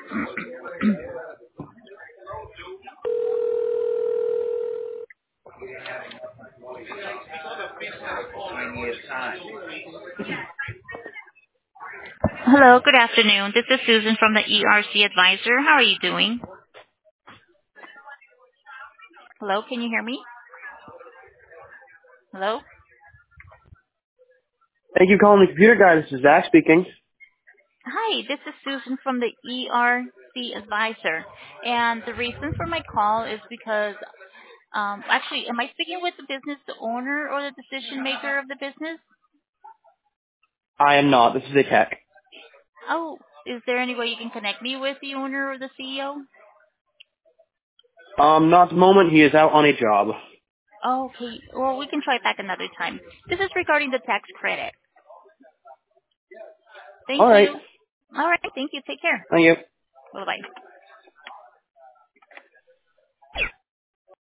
Hello, good afternoon. This is Susan from the ERC Advisor. How are you doing? Hello, can you hear me? Hello? Thank you for calling the computer guy. This is Zach speaking. Hi, this is Susan from the ERC Advisor. And the reason for my call is because, actually, am I speaking with the business owner or the decision maker of the business? I am not. This is a tech. Oh, is there any way you can connect me with the owner or the CEO? Not at the moment. He is out on a job. Okay, well, we can try back another time. This is regarding the tax credit. Thank All right. you. All right, thank you. Take care. Thank you. Bye-bye.